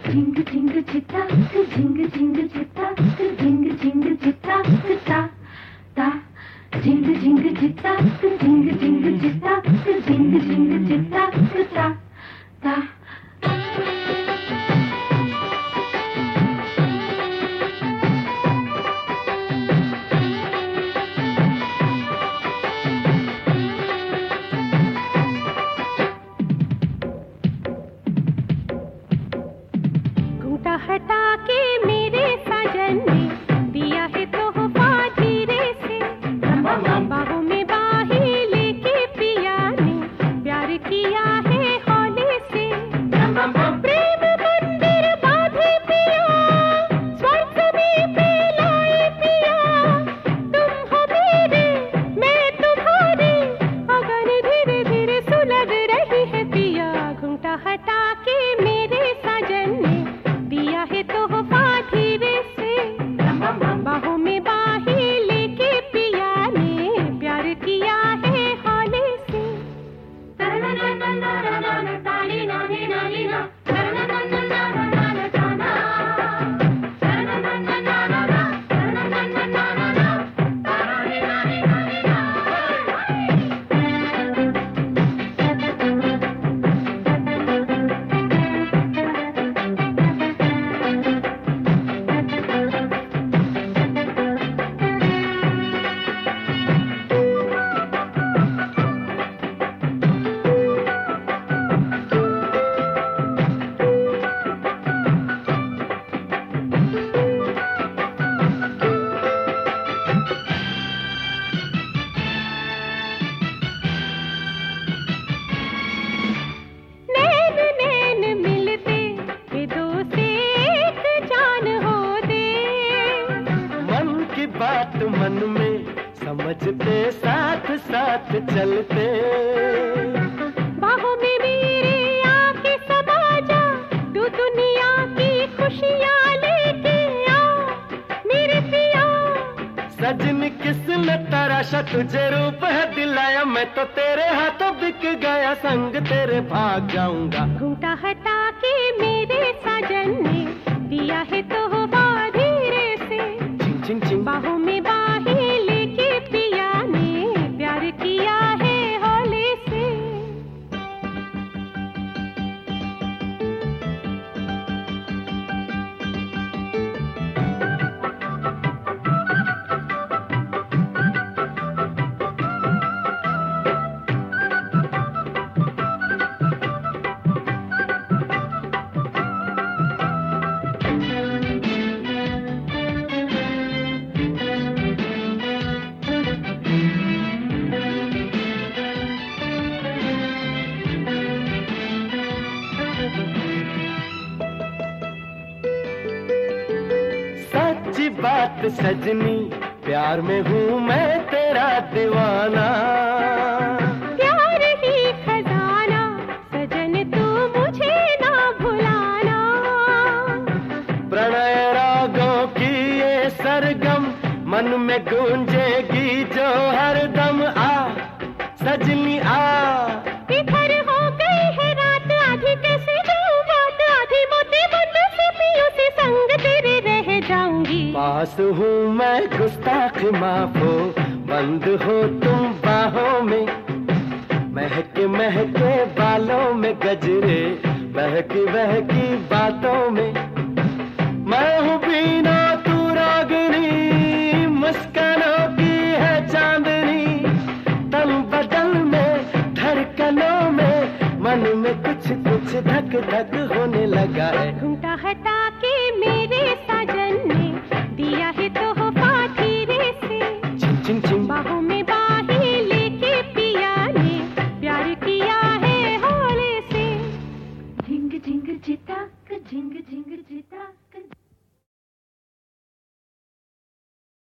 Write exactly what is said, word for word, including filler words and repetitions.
झिंग झिंग चिता झिंग झिंग चिता झिंग झिंग चिता ता ता झिंग झिंग चिता झिंग झिंग चिता झिंग झिंग चिता ता ता हटा के मेरे साजन ने दिया है तोहफा धीरे से, बाहों में बाहें लेके पिया ने प्यार किया है हौले से। प्रेम मंदिर बांधे पिया, स्वर्ग में पे लाए पिया, तुम हो मेरे मैं तुम्हारी अगन धीरे धीरे सुलग रही है पिया। घूंघटा हटा के मेरे साजन ने दिया है तोहफा धीरे से, बाहों में बाहें लेके पिया ने प्यार किया है हौले से। बात मन में समझते साथ साथ चलते, बाहों में मेरे आके समा जा, तू दुनिया की खुशियाँ लेके आ मेरे पिया। सजन किसने तराशा तुझे रूप है दिलाया, मैं तो तेरे हाथों बिक गया संग तेरे भाग जाऊंगा। घूंघटा हटा के मेरे साजन ने दिया है तोहफा धीरे से, चिंग चिंग बाहों में बाहें लेके पिया ने प्यार किया है हौले से। सच्ची बात सजनी, प्यार में हूँ मैं तेरा दीवाना। प्यार ही खजाना सजन तू मुझे ना भुलाना। प्रणय रागों की ये सरगम मन में गूंजेगी जो हरदम। आ सजनी आ, इधर हो गई है रात आधी कैसे जाऊं बात, आधी मोती बुन से पियो से संग तेरे रह जाऊंगी। पास हूँ मैं गुस्ताख माफ हो, बंद हो तुम बाहों में, महके महके बालों में गजरे बहकी बहकी बातों में। मैं हूँ बीना तू रागनी, मुस्कानों की है चांदनी, तन बदन में धड़कनों में मन में कुछ कुछ धक धक होने लगा है। घूंघटा हटा